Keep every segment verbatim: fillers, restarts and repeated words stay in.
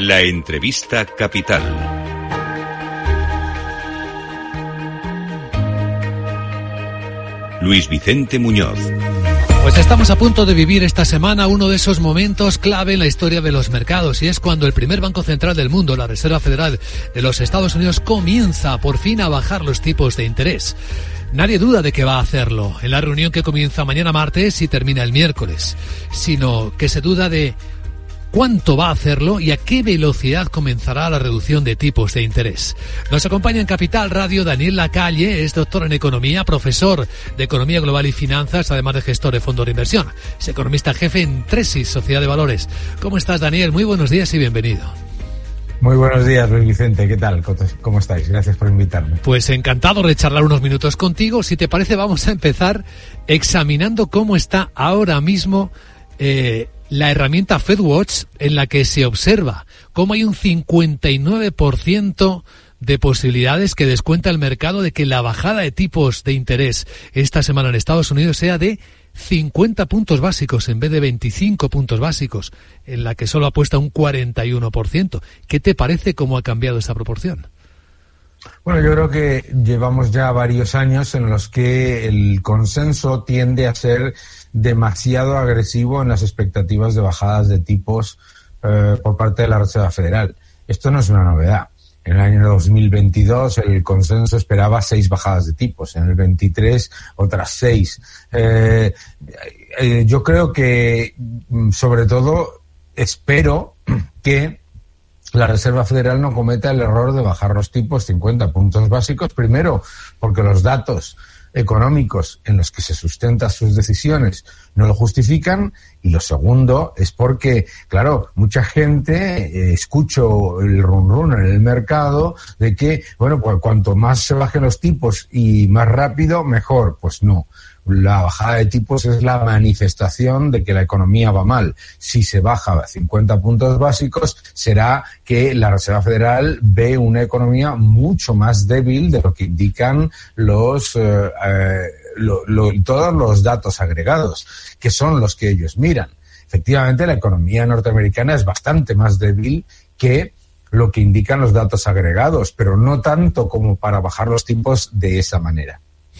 La entrevista capital. Luis Vicente Muñoz. Pues estamos a punto de vivir esta semana uno de esos momentos clave en la historia de los mercados, y es cuando el primer banco central del mundo, la Reserva Federal de los Estados Unidos, comienza por fin a bajar los tipos de interés. Nadie duda de que va a hacerlo en la reunión que comienza mañana martes y termina el miércoles, sino que se duda de cuánto va a hacerlo y a qué velocidad comenzará la reducción de tipos de interés. Nos acompaña en Capital Radio Daniel Lacalle, es doctor en Economía, profesor de Economía Global y Finanzas, además de gestor de fondos de inversión. Es economista jefe en Tresis, Sociedad de Valores. ¿Cómo estás, Daniel? Muy buenos días y bienvenido. Muy buenos días, Luis Vicente. ¿Qué tal? ¿Cómo estáis? Gracias por invitarme. Pues encantado de charlar unos minutos contigo. Si te parece, vamos a empezar examinando cómo está ahora mismo eh, la herramienta FedWatch, en la que se observa cómo hay un cincuenta y nueve por ciento de posibilidades que descuenta el mercado de que la bajada de tipos de interés esta semana en Estados Unidos sea de cincuenta puntos básicos en vez de veinticinco puntos básicos, en la que solo apuesta un cuarenta y uno por ciento. ¿Qué te parece cómo ha cambiado esta proporción? Bueno, yo creo que llevamos ya varios años en los que el consenso tiende a ser demasiado agresivo en las expectativas de bajadas de tipos eh, por parte de la Reserva Federal. Esto no es una novedad. En el año dos mil veintidós el consenso esperaba seis bajadas de tipos, en el veintitrés otras seis. Eh, eh, yo creo que, sobre todo, espero que la Reserva Federal no cometa el error de bajar los tipos cincuenta puntos básicos, primero porque los datos económicos en los que se sustentan sus decisiones no lo justifican, y lo segundo es porque, claro, mucha gente, eh, escucho el run run en el mercado de que, bueno, pues cuanto más se bajen los tipos y más rápido, mejor. Pues no. La bajada de tipos es la manifestación de que la economía va mal. Si se baja a cincuenta puntos básicos, será que la Reserva Federal ve una economía mucho más débil de lo que indican los eh, eh, lo, lo, todos los datos agregados, que son los que ellos miran. Efectivamente, la economía norteamericana es bastante más débil que lo que indican los datos agregados, pero no tanto como para bajar los tipos de esa manera.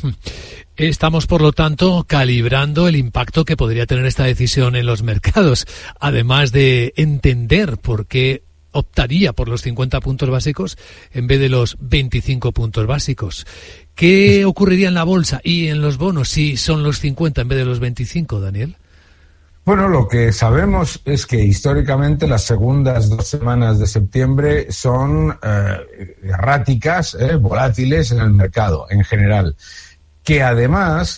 Estamos, por lo tanto, calibrando el impacto que podría tener esta decisión en los mercados, además de entender por qué optaría por los cincuenta puntos básicos en vez de los veinticinco puntos básicos. ¿Qué ocurriría en la bolsa y en los bonos si son los cincuenta en vez de los veinticinco, Daniel? Bueno, lo que sabemos es que históricamente las segundas dos semanas de septiembre son eh, erráticas, eh, volátiles en el mercado en general. Que además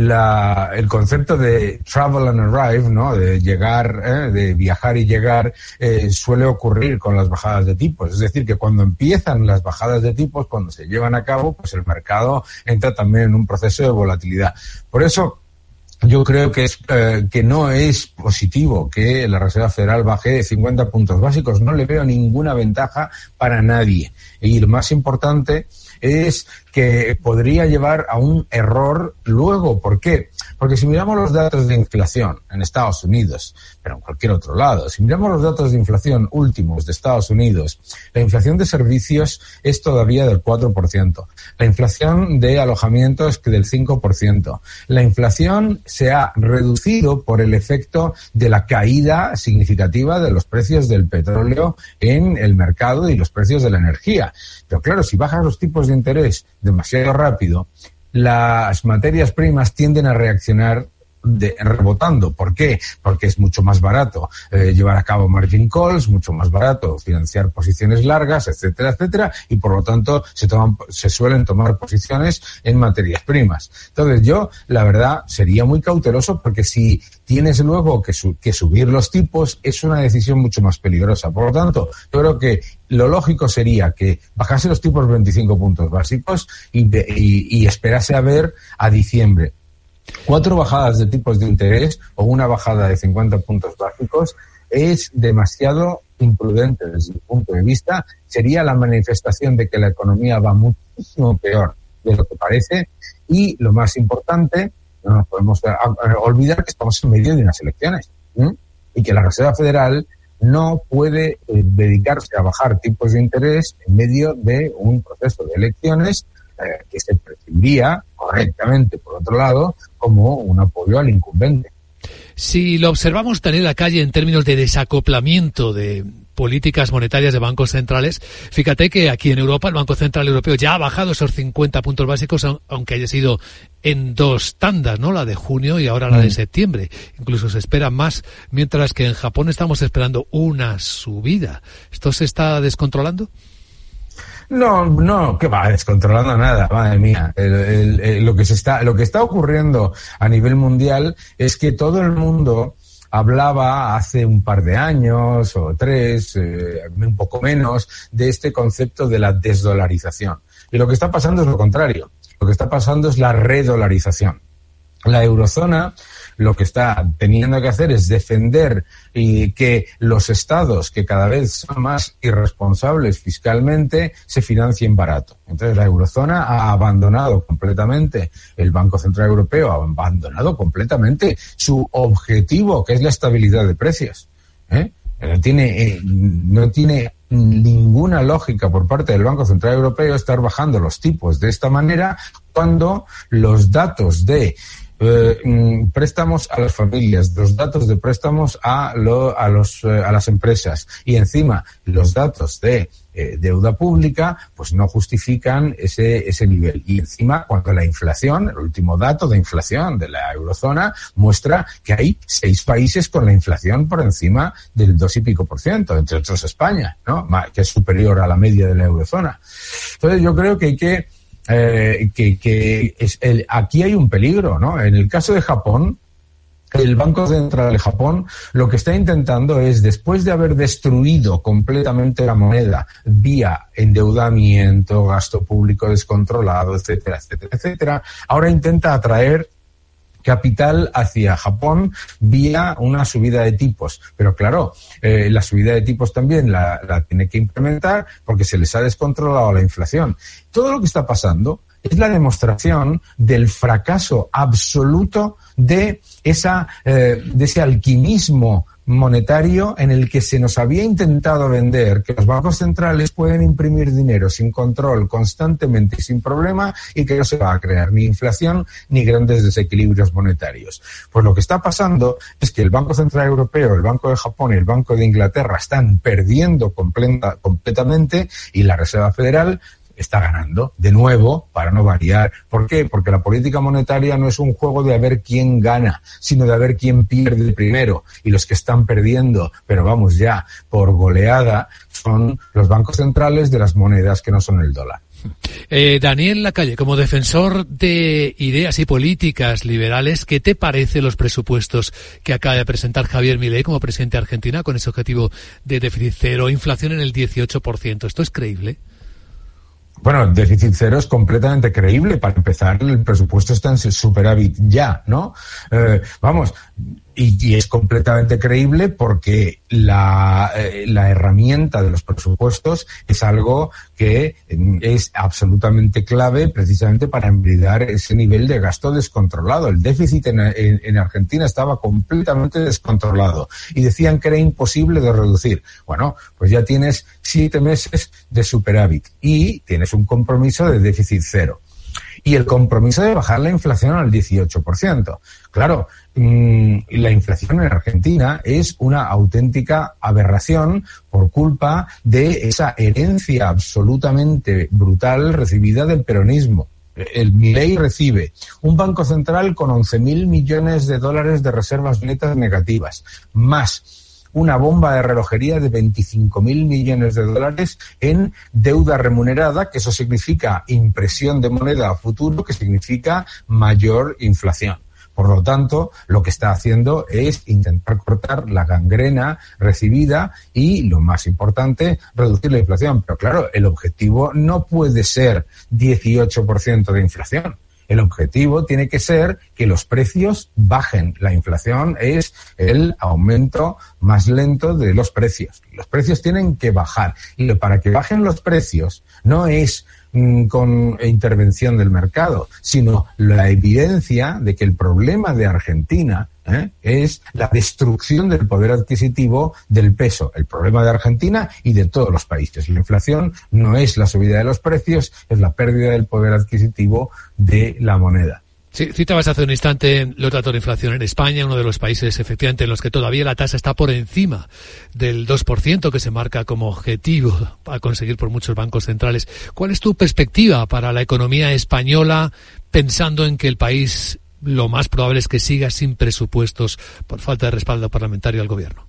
la, el concepto de travel and arrive, ¿no?, de llegar, eh, de viajar y llegar, eh, suele ocurrir con las bajadas de tipos. Es decir, que cuando empiezan las bajadas de tipos, cuando se llevan a cabo, pues el mercado entra también en un proceso de volatilidad. Por eso, yo creo que es eh, que no es positivo que la Reserva Federal baje cincuenta puntos básicos. No le veo ninguna ventaja para nadie. Y lo más importante es que podría llevar a un error luego. ¿Por qué? Porque si miramos los datos de inflación en Estados Unidos, pero en cualquier otro lado, si miramos los datos de inflación últimos de Estados Unidos, la inflación de servicios es todavía del cuatro por ciento. La inflación de alojamiento es del cinco por ciento. La inflación se ha reducido por el efecto de la caída significativa de los precios del petróleo en el mercado y los precios de la energía. Pero claro, si bajas los tipos de interés demasiado rápido, las materias primas tienden a reaccionar de, rebotando. ¿Por qué? Porque es mucho más barato eh, llevar a cabo margin calls, mucho más barato financiar posiciones largas, etcétera, etcétera, y por lo tanto se toman, se suelen tomar posiciones en materias primas. Entonces yo, la verdad, sería muy cauteloso, porque si tienes luego que, su, que subir los tipos, es una decisión mucho más peligrosa. Por lo tanto, yo creo que lo lógico sería que bajase los tipos veinticinco puntos básicos y, y, y esperase a ver a diciembre. Cuatro bajadas de tipos de interés o una bajada de cincuenta puntos básicos es demasiado imprudente desde mi punto de vista. Sería la manifestación de que la economía va muchísimo peor de lo que parece, y lo más importante, no nos podemos olvidar que estamos en medio de unas elecciones, ¿sí? Y que la Reserva Federal no puede eh, dedicarse a bajar tipos de interés en medio de un proceso de elecciones eh, que se percibiría correctamente, por otro lado, como un apoyo al incumbente. Si lo observamos, Daniel Lacalle, en términos de desacoplamiento de políticas monetarias de bancos centrales, fíjate que aquí en Europa el Banco Central Europeo ya ha bajado esos cincuenta puntos básicos, aunque haya sido en dos tandas, ¿no? La de junio y ahora la de septiembre. Incluso se espera más, mientras que en Japón estamos esperando una subida. ¿Esto se está descontrolando? No, no, que va descontrolando nada, madre mía. El, el, el, lo que se está, lo que está ocurriendo a nivel mundial es que todo el mundo hablaba hace un par de años o tres, eh, un poco menos, de este concepto de la desdolarización. Y lo que está pasando es lo contrario. Lo que está pasando es la redolarización. La eurozona lo que está teniendo que hacer es defender y que los estados, que cada vez son más irresponsables fiscalmente, se financien barato. Entonces la eurozona ha abandonado completamente, el Banco Central Europeo ha abandonado completamente su objetivo, que es la estabilidad de precios. ¿Eh? No tiene, eh, no tiene ninguna lógica por parte del Banco Central Europeo estar bajando los tipos de esta manera cuando los datos de Eh, préstamos a las familias, los datos de préstamos a, lo, a, los, eh, a las empresas y encima los datos de eh, deuda pública pues no justifican ese, ese nivel. Y encima cuando la inflación, el último dato de inflación de la eurozona muestra que hay seis países con la inflación por encima del dos y pico por ciento, entre otros España, ¿no? Que es superior a la media de la eurozona. Entonces yo creo que hay que Eh, que, que es el, aquí hay un peligro, ¿no? En el caso de Japón, el Banco Central de Japón lo que está intentando es, después de haber destruido completamente la moneda vía endeudamiento, gasto público descontrolado, etcétera, etcétera, etcétera, ahora intenta atraer capital hacia Japón vía una subida de tipos. Pero claro, eh, la subida de tipos también la, la tiene que implementar porque se les ha descontrolado la inflación. Todo lo que está pasando es la demostración del fracaso absoluto de esa eh, de ese alquimismo monetario en el que se nos había intentado vender que los bancos centrales pueden imprimir dinero sin control, constantemente y sin problema, y que no se va a crear ni inflación ni grandes desequilibrios monetarios. Pues lo que está pasando es que el Banco Central Europeo, el Banco de Japón y el Banco de Inglaterra están perdiendo completa, completamente y la Reserva Federal está ganando, de nuevo, para no variar. ¿Por qué? Porque la política monetaria no es un juego de a ver quién gana, sino de a ver quién pierde primero. Y los que están perdiendo, pero vamos ya, por goleada, son los bancos centrales de las monedas que no son el dólar. Eh, Daniel Lacalle, como defensor de ideas y políticas liberales, ¿qué te parece los presupuestos que acaba de presentar Javier Milei como presidente de Argentina con ese objetivo de déficit cero, inflación en el dieciocho por ciento? ¿Esto es creíble? Bueno, déficit cero es completamente creíble. Para empezar, el presupuesto está en superávit ya, ¿no? Eh, vamos, y, y es completamente creíble porque la, eh, la herramienta de los presupuestos es algo que es absolutamente clave precisamente para embridar ese nivel de gasto descontrolado. El déficit en, en, en Argentina estaba completamente descontrolado y decían que era imposible de reducir. Bueno, pues ya tienes siete meses de superávit y tienes un compromiso de déficit cero. Y el compromiso de bajar la inflación al dieciocho por ciento. Claro, mmm, la inflación en Argentina es una auténtica aberración por culpa de esa herencia absolutamente brutal recibida del peronismo. El Milei recibe un banco central con once mil millones de dólares de reservas netas negativas, más una bomba de relojería de veinticinco mil millones de dólares en deuda remunerada, que eso significa impresión de moneda a futuro, que significa mayor inflación. Por lo tanto, lo que está haciendo es intentar cortar la gangrena recibida y, lo más importante, reducir la inflación. Pero claro, el objetivo no puede ser dieciocho por ciento de inflación. El objetivo tiene que ser que los precios bajen. La inflación es el aumento más lento de los precios. Los precios tienen que bajar. Y para que bajen los precios no es mmm, con intervención del mercado, sino la evidencia de que el problema de Argentina ¿eh? Es la destrucción del poder adquisitivo del peso. El problema de Argentina y de todos los países. La inflación no es la subida de los precios, es la pérdida del poder adquisitivo de la moneda. Sí, citabas hace un instante los datos de inflación en España, uno de los países efectivamente en los que todavía la tasa está por encima del dos por ciento que se marca como objetivo a conseguir por muchos bancos centrales. ¿Cuál es tu perspectiva para la economía española, pensando en que el país lo más probable es que siga sin presupuestos por falta de respaldo parlamentario al gobierno?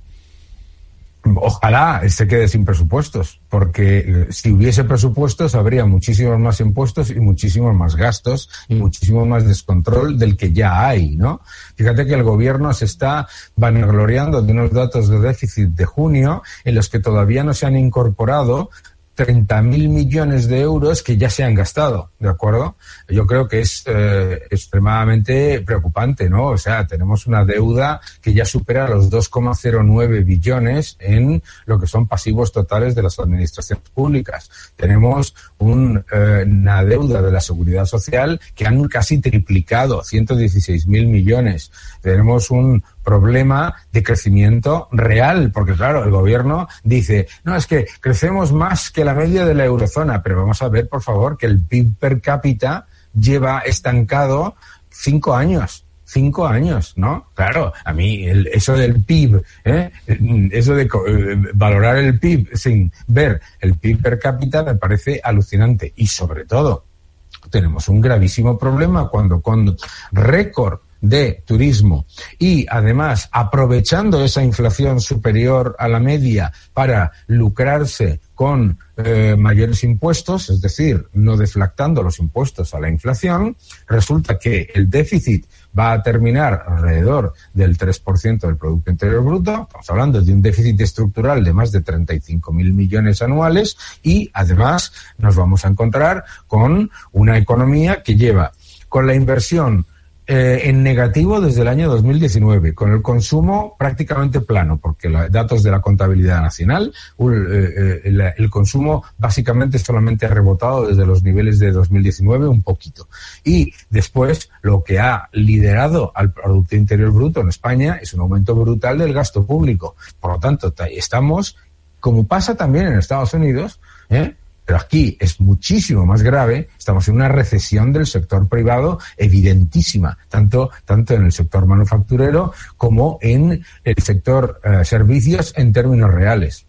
Ojalá se quede sin presupuestos, porque si hubiese presupuestos habría muchísimos más impuestos y muchísimos más gastos y muchísimo más descontrol del que ya hay, ¿no? Fíjate que el gobierno se está vanagloriando de unos datos de déficit de junio en los que todavía no se han incorporado treinta mil millones de euros que ya se han gastado, ¿de acuerdo? Yo creo que es eh, extremadamente preocupante, ¿no? O sea, tenemos una deuda que ya supera los dos coma cero nueve billones en lo que son pasivos totales de las administraciones públicas. Tenemos un, eh, una deuda de la Seguridad Social que han casi triplicado, ciento dieciséis mil millones. Tenemos un problema de crecimiento real, porque claro, el gobierno dice, no, es que crecemos más que la media de la eurozona, pero vamos a ver, por favor, que el P I B per cápita lleva estancado cinco años. Cinco años, ¿no? Claro, a mí el, eso del P I B, ¿eh? eso de eh, valorar el P I B sin ver el P I B per cápita me parece alucinante. Y sobre todo, tenemos un gravísimo problema cuando con récord de turismo y además aprovechando esa inflación superior a la media para lucrarse con eh, mayores impuestos, es decir, no deflactando los impuestos a la inflación, resulta que el déficit va a terminar alrededor del tres por ciento del Producto Interior Bruto. Estamos hablando de un déficit estructural de más de treinta y cinco mil millones anuales y además nos vamos a encontrar con una economía que lleva con la inversión Eh, en negativo desde el año dos mil diecinueve, con el consumo prácticamente plano, porque los datos de la contabilidad nacional, uh, eh, el, el consumo básicamente solamente ha rebotado desde los niveles de dos mil diecinueve un poquito. Y después lo que ha liderado al Producto Interior Bruto en España es un aumento brutal del gasto público. Por lo tanto, estamos, como pasa también en Estados Unidos, ¿eh? Pero aquí es muchísimo más grave, estamos en una recesión del sector privado evidentísima, tanto, tanto en el sector manufacturero como en el sector eh, servicios en términos reales.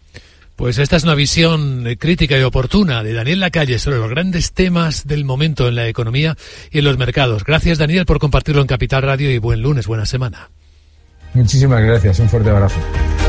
Pues esta es una visión crítica y oportuna de Daniel Lacalle sobre los grandes temas del momento en la economía y en los mercados. Gracias, Daniel, por compartirlo en Capital Radio y buen lunes, buena semana. Muchísimas gracias, un fuerte abrazo.